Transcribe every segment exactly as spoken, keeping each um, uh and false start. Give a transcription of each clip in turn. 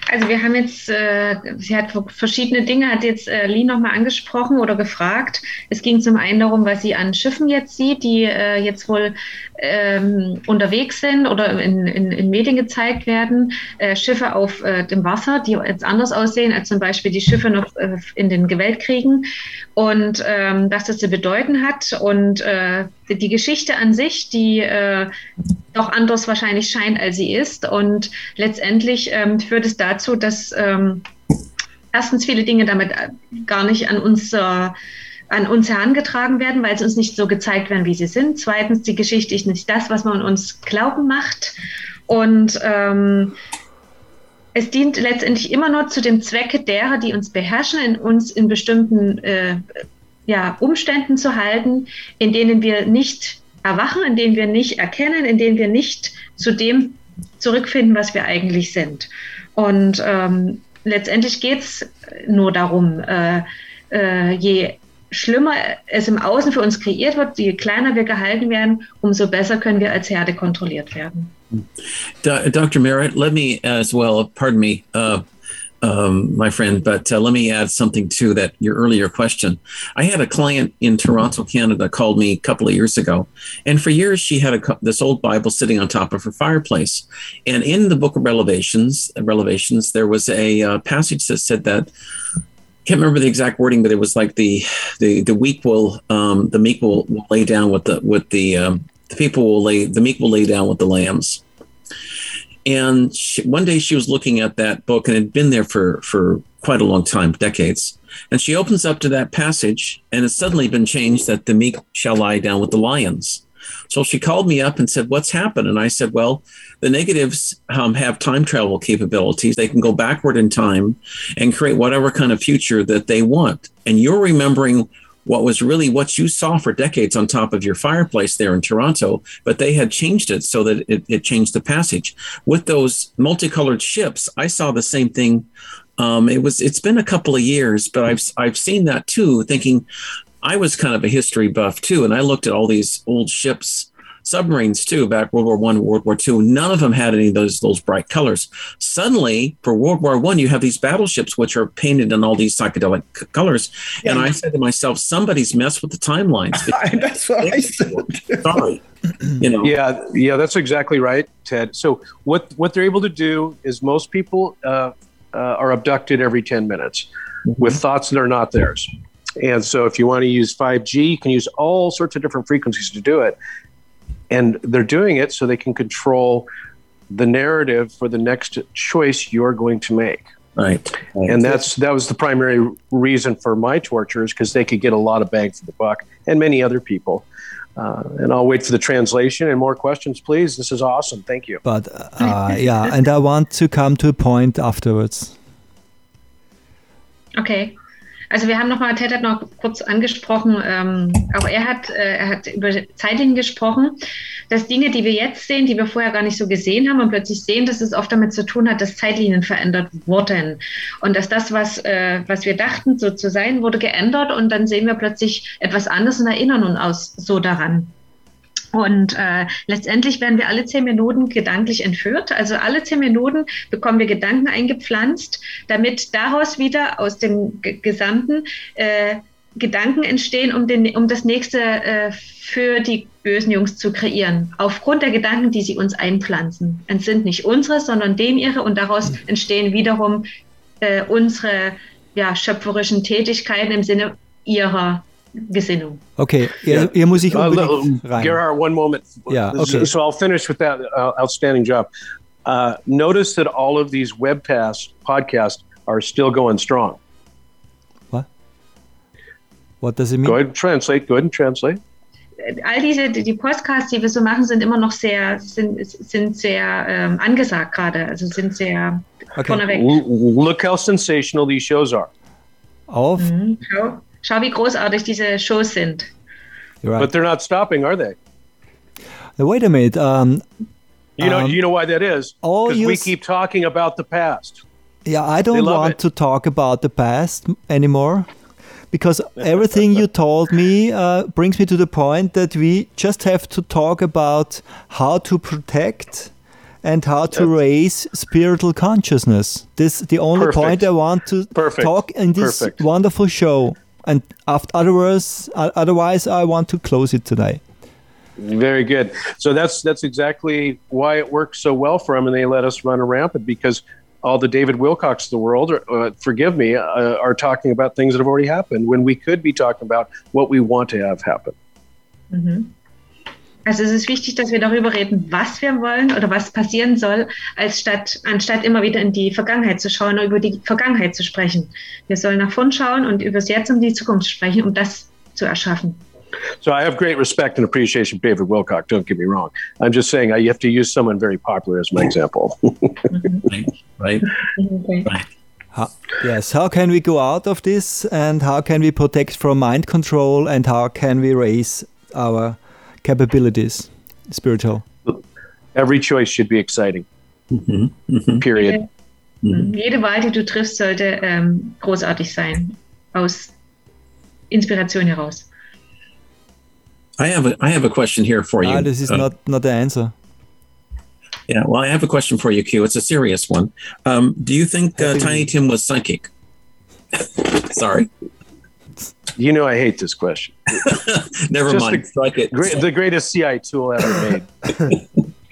Also wir haben jetzt, äh, sie hat verschiedene Dinge, hat jetzt äh, Lee nochmal angesprochen oder gefragt. Es ging zum einen darum, was sie an Schiffen jetzt sieht, die äh, jetzt wohl ähm, unterwegs sind oder in, in, in Medien gezeigt werden. Äh, Schiffe auf äh, dem Wasser, die jetzt anders aussehen als zum Beispiel die Schiffe noch äh, in den Weltkriegen. Und ähm, was das zu bedeuten hat. Und äh, die Geschichte an sich, die äh, doch anders wahrscheinlich scheint, als sie ist. Und letztendlich ähm, führt es dazu, dass ähm, erstens viele Dinge damit gar nicht an uns, äh, an uns herangetragen werden, weil sie uns nicht so gezeigt werden, wie sie sind. Zweitens, die Geschichte ist nicht das, was man uns glauben macht. Und ähm, es dient letztendlich immer nur zu dem Zwecke derer, die uns beherrschen, in uns in bestimmten äh, ja, Umständen zu halten, in denen wir nicht erwachen, in denen wir nicht erkennen, in denen wir nicht zu dem zurückfinden, was wir eigentlich sind. Und ähm, letztendlich geht es nur darum, äh, äh, je schlimmer es im Außen für uns kreiert wird, je kleiner wir gehalten werden, umso besser können wir als Herde kontrolliert werden. Doctor Merritt, let me as well, pardon me, uh, um, my friend, but uh, let me add something to that, your earlier question. I had a client in Toronto, Canada, called me a couple of years ago, and for years she had a, this old Bible sitting on top of her fireplace. And in the book of Revelations, Revelations, there was a uh, passage that said that, can't remember the exact wording, but it was like the the the weak will um, the meek will, will lay down with the with the um, the people will lay the meek will lay down with the lambs. And she, one day she was looking at that book, and it had been there for for quite a long time, decades. And she opens up to that passage, and it's suddenly been changed that the meek shall lie down with the lions. So she called me up and said, "What's happened?" And I said, "Well, the negatives um, have time travel capabilities. They can go backward in time and create whatever kind of future that they want. And you're remembering what was really what you saw for decades on top of your fireplace there in Toronto, but they had changed it so that it, it changed the passage. With those multicolored ships, I saw the same thing. Um, it was, it's been a couple of years, but I've, I've seen that too, thinking I was kind of a history buff too. And I looked at all these old ships, submarines too, back World War One, World War Two. None of them had any of those those bright colors. Suddenly, for World War One, you have these battleships which are painted in all these psychedelic c- colors. Yeah. And I said to myself, somebody's messed with the timelines. That's what I said. Sorry. You know. Yeah, yeah, that's exactly right, Ted. So what what they're able to do is most people uh, uh, are abducted every ten minutes mm-hmm. with thoughts that are not theirs. And so if you want to use five G, you can use all sorts of different frequencies to do it. And they're doing it so they can control the narrative for the next choice you're going to make. Right. right. And that's that was the primary reason for my tortures, because they could get a lot of bang for the buck, and many other people. Uh, and I'll wait for the translation and more questions, please. This is awesome. Thank you. But uh, yeah, and I want to come to a point afterwards. Okay. Also wir haben nochmal, Ted hat noch kurz angesprochen, ähm, auch er hat, äh, er hat über Zeitlinien gesprochen, dass Dinge, die wir jetzt sehen, die wir vorher gar nicht so gesehen haben und plötzlich sehen, dass es oft damit zu tun hat, dass Zeitlinien verändert wurden und dass das, was, äh, was wir dachten, so zu sein, wurde geändert und dann sehen wir plötzlich etwas anderes und erinnern uns so daran. Und äh, letztendlich werden wir alle zehn Minuten gedanklich entführt. Also alle zehn Minuten bekommen wir Gedanken eingepflanzt, damit daraus wieder aus dem G- Gesamten äh, Gedanken entstehen, um, den, um das Nächste äh, für die bösen Jungs zu kreieren. Aufgrund der Gedanken, die sie uns einpflanzen. Es sind nicht unsere, sondern dem ihre. Und daraus entstehen wiederum äh, unsere ja, schöpferischen Tätigkeiten im Sinne ihrer Gesinnung. Okay, hier, hier muss ich unbedingt uh, rein. Gerhard, one moment. Yeah, okay. So I'll finish with that uh, outstanding job. Uh, notice that all of these webcasts, podcasts are still going strong. What? What does it mean? Go ahead and translate. Go ahead and translate. All diese, die Podcasts, die wir so machen, sind immer noch sehr, sind, sind sehr ähm, angesagt gerade. Also sind sehr okay. vorneweg. L- look how sensational these shows are. Auf? Mhm. Schau. Schau, wie großartig diese Shows sind. Right. But they're not stopping, are they? Now, wait a minute. Um, you know, um, you know why that is? Because we s- keep talking about the past. Yeah, I don't want it. to talk about the past anymore, because everything you told me uh, brings me to the point that we just have to talk about how to protect and how to That's, raise spiritual consciousness. This is the only perfect. point I want to Perfect. talk in this Perfect. wonderful show. And after, otherwise, otherwise, I want to close it today. Very good. So that's that's exactly why it works so well for them, and they let us run rampant, because all the David Wilcocks of the world, uh, forgive me, uh, are talking about things that have already happened when we could be talking about what we want to have happen. Mhm. Also es ist wichtig, dass wir darüber reden, was wir wollen oder was passieren soll, als statt, anstatt immer wieder in die Vergangenheit zu schauen oder über die Vergangenheit zu sprechen. Wir sollen nach vorn schauen und über das Jetzt und die Zukunft sprechen, um das zu erschaffen. So I have great respect and appreciation for David Wilcock, don't get me wrong. I'm just saying uh, you have to use someone very popular as my example. Right, right, Okay. right. How, yes, how can we go out of this, and how can we protect from mind control, and how can we raise our capabilities, spiritual? Every choice should be exciting, Mhm, mhm. period. Mhm. Jede Wahl, die du triffst, sollte ähm, großartig sein, aus Inspiration heraus. I have a I have a question here for you. Ah, this is Uh, not, not the answer. Yeah, well, I have a question for you, Q. It's a serious one. Um, do you think uh, Tiny Tim was psychic? Sorry. You know I hate this question. Never Just mind. the, Strike it. great, the greatest C I tool ever made.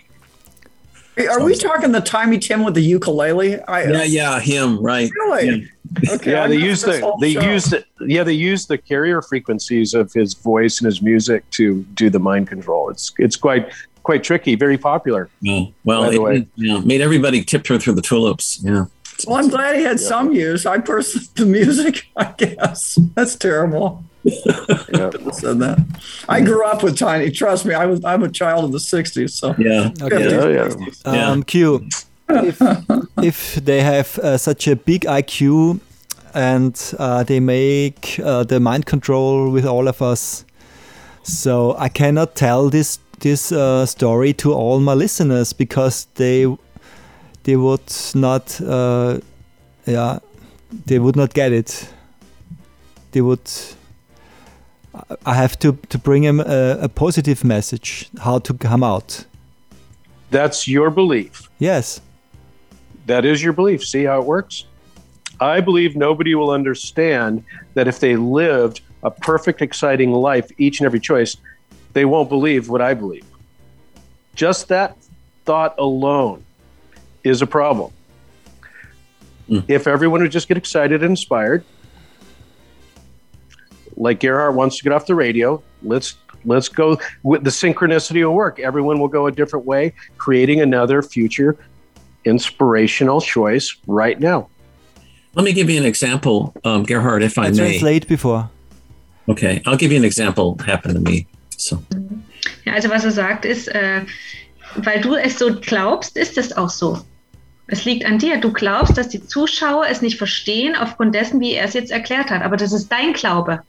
Are we talking the Tiny Tim with the ukulele? I, Yeah, yeah, him, right. Really? Yeah. Okay. Yeah, I they missed use this the whole they show. use the yeah they use the carrier frequencies of his voice and his music to do the mind control. It's it's quite quite tricky. Very popular. Yeah. Well, By the it, way. it, yeah, made everybody tiptoe through the tulips. Yeah. Well, I'm glad he had some use. I personally, the music, I guess. That's terrible. Yeah. I said that. I grew up with Tiny. Trust me, I was. I'm a child of the sixties. So Yeah. Okay. fifties, Yeah, yeah. sixties. Yeah. Um, Q, if, if they have uh, such a big I Q and uh, they make uh, the mind control with all of us, so I cannot tell this this uh, story to all my listeners because they they would not uh, yeah they would not get it. They would. I have to to bring them a, a positive message how to come out. That's your belief. Yes. That is your belief. See how it works? I believe nobody will understand that if they lived a perfect, exciting life, each and every choice, they won't believe what I believe. Just that thought alone is a problem. Mm. If everyone would just get excited and inspired, like Gerhard wants to get off the radio, let's let's go with the synchronicity will work. Everyone will go a different way, creating another future inspirational choice right now. Let me give you an example, um, Gerhard, if I I may. translate before. Okay, I'll give you an example happened to me. So, Ja, also was er sagt ist, äh, weil du es so glaubst, ist es auch so. Es liegt an dir. Du glaubst, dass die Zuschauer es nicht verstehen aufgrund dessen, wie er es jetzt erklärt hat. Aber das ist dein Glaube.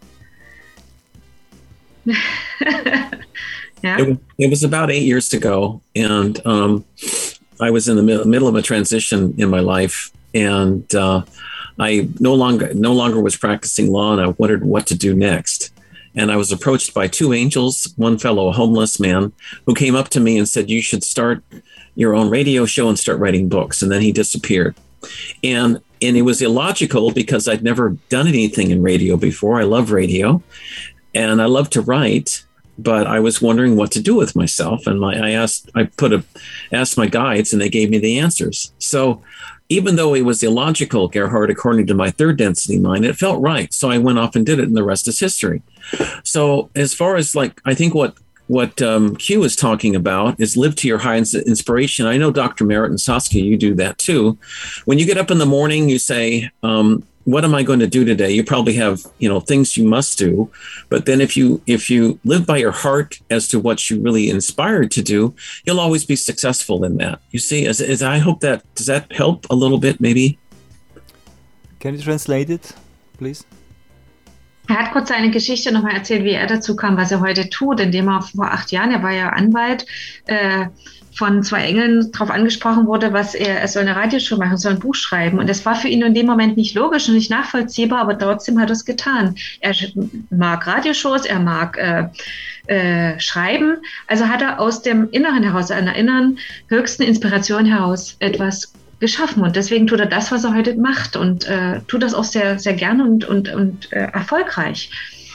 Ja. it, it was about eight years ago, and um, I was in the mid- middle of a transition in my life, and uh, I no longer no longer was practicing law, and I wondered what to do next. And I was approached by two angels, one fellow, a homeless man, who came up to me and said, "You should start your own radio show and start writing books." And then he disappeared. And and it was illogical because I'd never done anything in radio before. I love radio, and I love to write, but I was wondering what to do with myself. And my I asked, I put a asked my guides, and they gave me the answers. So even though it was illogical, Gerhard, according to my third density mind, it felt right. So I went off and did it, and the rest is history. So as far as like, I think what what um, Q is talking about is live to your highest inspiration. I know Doctor Merritt and Saskia, you do that too. When you get up in the morning, you say, um, what am I going to do today? You probably have, you know, things you must do. But then if you if you live by your heart as to what you really inspired to do, you'll always be successful in that. You see, as, as I hope that, does that help a little bit maybe? Can you translate it, please? Er hat kurz seine Geschichte nochmal erzählt, wie er dazu kam, was er heute tut, indem er vor acht Jahren, er war ja Anwalt, äh, von zwei Engeln darauf angesprochen wurde, was er, er soll eine Radioshow machen, soll ein Buch schreiben. Und das war für ihn in dem Moment nicht logisch und nicht nachvollziehbar, aber trotzdem hat er es getan. Er mag Radioshows, er mag äh, äh, schreiben. Also hat er aus dem Inneren heraus, einer inneren höchsten Inspiration heraus etwas geschaffen. Und deswegen tut er das, was er heute macht und äh, tut das auch sehr, sehr gerne und, und, und äh, erfolgreich.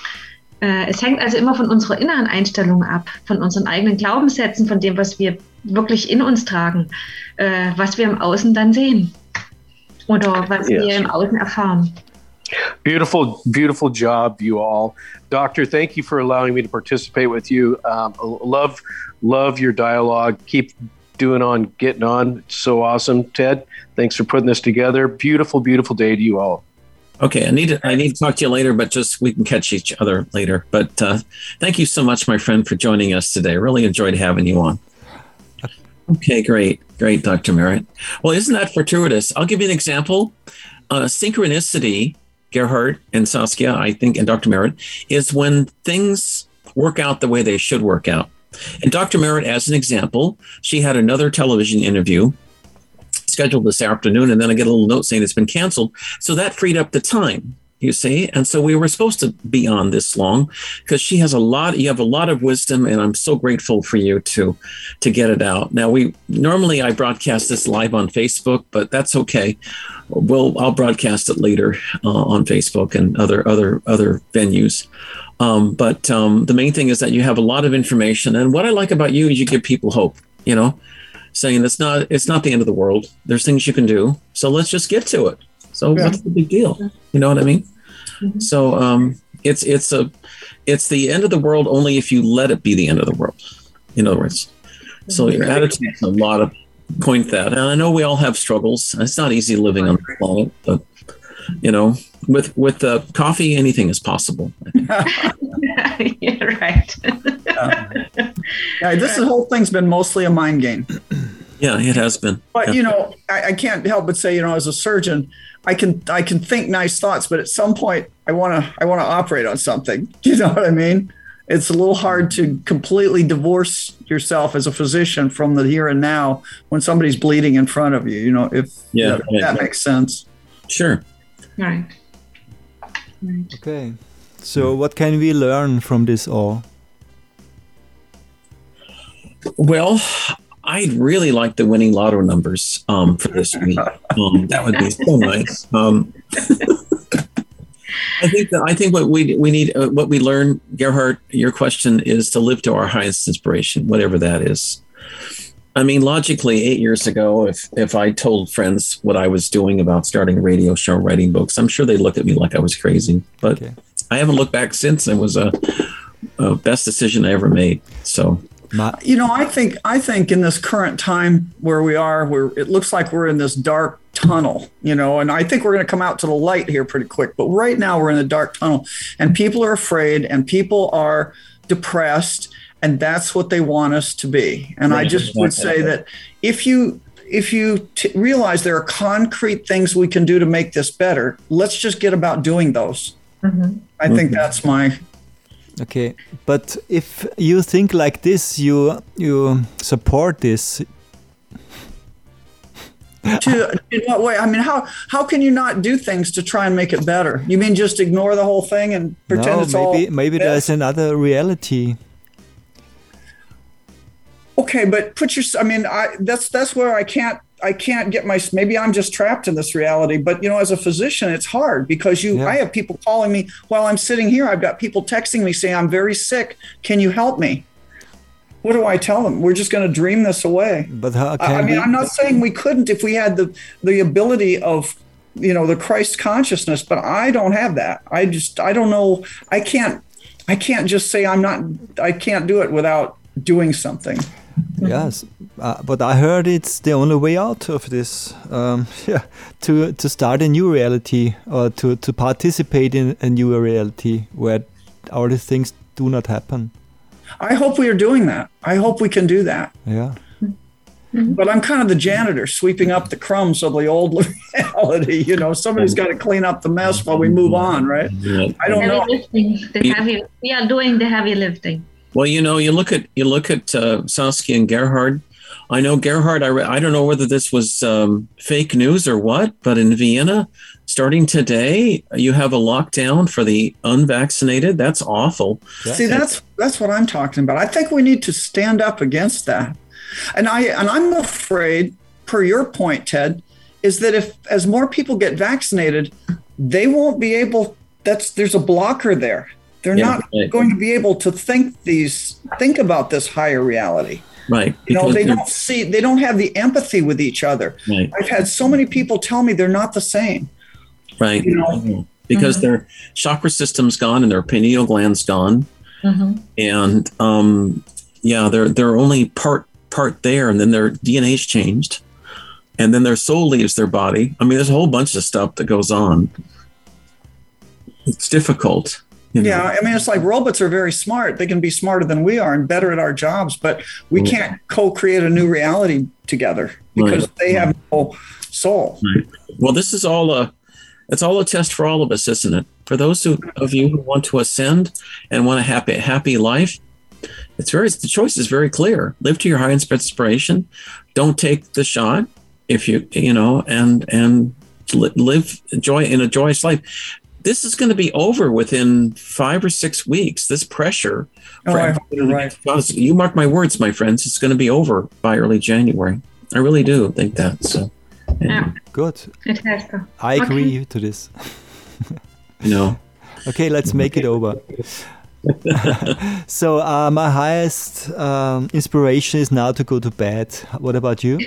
Äh, es hängt also immer von unserer inneren Einstellung ab, von unseren eigenen Glaubenssätzen, von dem, was wir wirklich in uns tragen, äh, was wir im Außen dann sehen oder was yes. wir im Außen erfahren. Beautiful, beautiful job, you all. Doctor, thank you for allowing me to participate with you. Um, love, love your dialogue. Keep doing on, getting on. It's so awesome. Ted, thanks for putting this together. Beautiful, beautiful day to you all. Okay, I need to, I need to talk to you later, but just we can catch each other later. But uh, thank you so much, my friend, for joining us today. Really enjoyed having you on. Okay, great. Great, Doctor Merritt. Well, isn't that fortuitous? I'll give you an example. Uh, synchronicity, Gerhard and Saskia, I think, and Doctor Merritt, is when things work out the way they should work out. And Doctor Merritt, as an example, she had another television interview scheduled this afternoon, and then I get a little note saying it's been canceled. So that freed up the time, you see. And so we were supposed to be on this long because she has a lot, you have a lot of wisdom, and I'm so grateful for you to, to get it out. Now, we normally I broadcast this live on Facebook, but that's okay. We'll, I'll broadcast it later uh, on Facebook and other, other, other venues. Um, but um, the main thing is that you have a lot of information. And what I like about you is you give people hope, you know, saying it's not, it's not the end of the world. There's things you can do. So let's just get to it. So yeah. What's the big deal? You know what I mean? Mm-hmm. So um, it's it's a it's the end of the world only if you let it be the end of the world. In other words, mm-hmm. So your attitude is a lot of point that. And I know we all have struggles. It's not easy living on the planet, but you know, with with the uh, coffee, anything is possible. You're right. yeah. yeah, this whole thing's been mostly a mind game. Yeah, it has been. But yeah. you know, I, I can't help but say, you know, as a surgeon, I can I can think nice thoughts, but at some point, I want to I want to operate on something. You know what I mean? It's a little hard to completely divorce yourself as a physician from the here and now when somebody's bleeding in front of you. You know, if yeah, that, right. that makes sense. Sure. Right. Right. Okay. So, what can we learn from this all? Well, I'd really like the winning lotto numbers um, for this week. Um, that would be so nice. Um, I think that I think what we we need, uh, what we learn, Gerhard, your question is to live to our highest inspiration, whatever that is. I mean, logically, eight years ago, if if I told friends what I was doing about starting a radio show, writing books, I'm sure they looked at me like I was crazy. But okay. I haven't looked back since. It was a, a best decision I ever made. So. Not- you know, I think I think in this current time where we are, where it looks like we're in this dark tunnel, you know, and I think we're going to come out to the light here pretty quick. But right now we're in a dark tunnel, and people are afraid, and people are depressed, and that's what they want us to be. And right. I just would say that if you if you t- realize there are concrete things we can do to make this better, let's just get about doing those. Mm-hmm. I think mm-hmm. that's my. Okay, but if you think like this, you you support this. to, in what way? I mean, how how can you not do things to try and make it better? You mean just ignore the whole thing and pretend no, it's maybe, all? Maybe maybe there's another reality. Okay, but put your. I mean, I that's that's where I can't. I can't get my, maybe I'm just trapped in this reality, but you know, as a physician, it's hard because you, yeah. I have people calling me while I'm sitting here. I've got people texting me saying, I'm very sick. Can you help me? What do I tell them? We're just going to dream this away. But how can I, I mean, we? I'm not saying we couldn't if we had the, the ability of, you know, the Christ consciousness, but I don't have that. I just, I don't know. I can't, I can't just say I'm not, I can't do it without doing something. Yes, uh, but I heard it's the only way out of this. Um, yeah, to to start a new reality or to, to participate in a new reality where all these things do not happen. I hope we are doing that. I hope we can do that. Yeah. But I'm kind of the janitor sweeping up the crumbs of the old reality. You know, somebody's got to clean up the mess while we move on, right? I don't heavy know. Lifting, the heavy, we are doing the heavy lifting. Well, you know, you look at you look at uh, Saskia and Gerhard. I know Gerhard. I re- I don't know whether this was um, fake news or what, but in Vienna, starting today, you have a lockdown for the unvaccinated. That's awful. Yeah. See, that's that's what I'm talking about. I think we need to stand up against that. And I and I'm afraid, per your point, Ted, is that if as more people get vaccinated, they won't be able. That's there's a blocker there. They're Yeah, not right. going to be able to think these think about this higher reality. Right. You know, because they they're- don't see, they don't have the empathy with each other. Right. I've had so many people tell me they're not the same. Right. You know? Because Mhm. their chakra system's gone and their pineal gland's gone. Mm-hmm. And um, yeah, they're they're only part part there, and then their D N A's changed. And then their soul leaves their body. I mean, there's a whole bunch of stuff that goes on. It's difficult. You know? Yeah, I mean, it's like robots are very smart. They can be smarter than we are and better at our jobs, but we Mm. can't co-create a new reality together because Right. they have no soul. Right. Well, this is all a it's all a test for all of us, isn't it? For those who, of you who want to ascend and want a happy happy life, it's very the choice is very clear. Live to your highest inspiration. Don't take the shot if you you know and and li- live joy in a joyous life. This is going to be over within five or six weeks. This pressure, Oh, for I hope everyone you're to right. get jobs- you mark my words, my friends. It's going to be over by early January. I really do think that. So, Yeah, Good. it has to. I Okay. agree to this. you know. Okay, let's make it over. So uh, my highest um, inspiration is now to go to bed. What about you?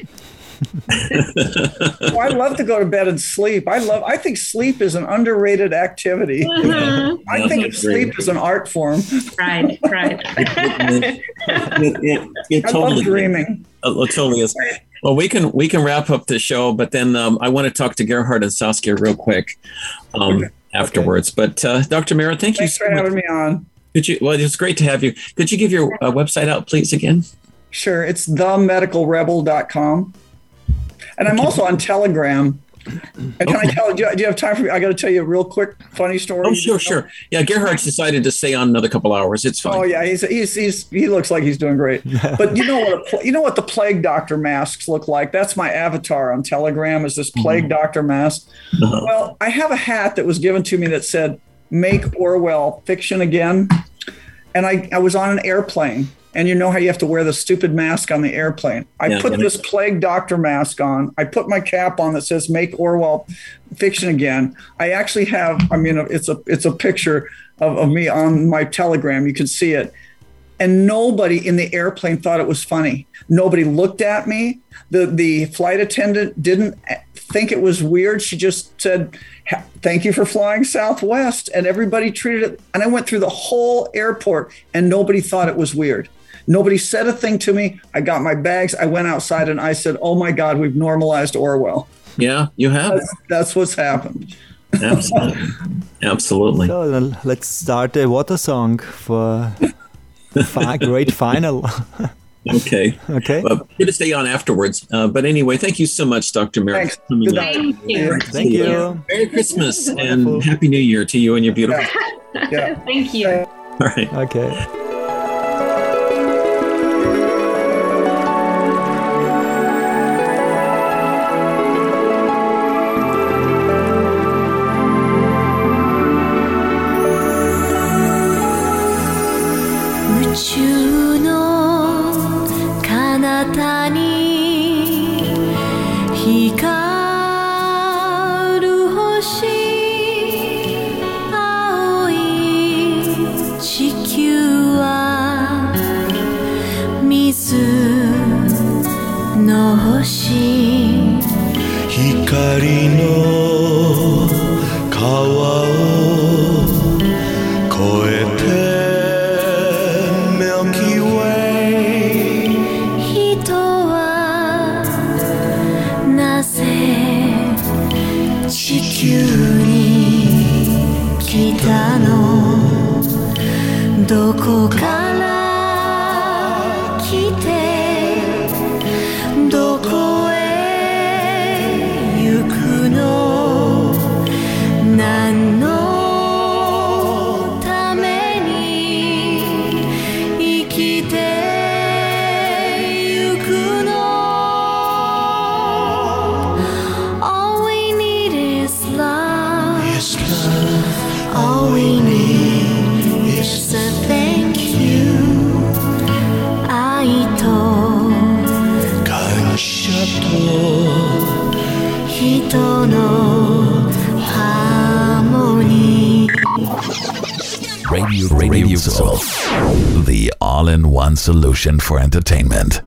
Oh, I love to go to bed and sleep. I love. I think sleep is an underrated activity. Mhm. I think of sleep as an art form. Right, right. it, it, it I totally love dreaming. uh, it totally is. Well, we can we can wrap up the show, but then um, I want to talk to Gerhard and Saskia real quick um, afterwards. But uh, Doctor Merritt, thank Thanks you for so much. having me on. Could you? Well, it was great to have you. Could you give your uh, website out, please, again? Sure, it's the medical rebel dot com. And I'm also on Telegram. And can I tell do you, do you have time for me? I got to tell you a real quick funny story. Oh, sure, sure. Yeah, Gerhard's decided to stay on another couple hours. It's fine. Oh yeah, he's, he's he's he looks like he's doing great. But you know what a, pl- you know what the plague doctor masks look like? That's my avatar on Telegram. Is this plague doctor mask? Uh-huh. Well, I have a hat that was given to me that said "Make Orwell fiction again," and I I was on an airplane. And you know how you have to wear the stupid mask on the airplane. I Yeah, put yeah. this plague doctor mask on. I put my cap on that says "Make Orwell fiction again." I actually have. I mean, it's a it's a picture of, of me on my Telegram. You can see it. And nobody in the airplane thought it was funny. Nobody looked at me. The the flight attendant didn't think it was weird. She just said, "Thank you for flying Southwest." And everybody treated it. And I went through the whole airport and nobody thought it was weird. Nobody said a thing to me. I got my bags. I went outside and I said, "Oh my God, we've normalized Orwell." Yeah, you have. That's, that's what's happened. Absolutely. Absolutely. So then let's start a water song for the fi- great final. Okay. Okay. Well, good to stay on afterwards. Uh, but anyway, thank you so much, Doctor Merritt. Thanks. for coming Good on. night. Thank you. Thank you. Merry Christmas Wonderful. and Happy New Year to you and your beautiful. Yeah. Yeah. Thank you. All right. Okay. "どこへ行くの?" Radio, Radio Soul, the all-in-one solution for entertainment.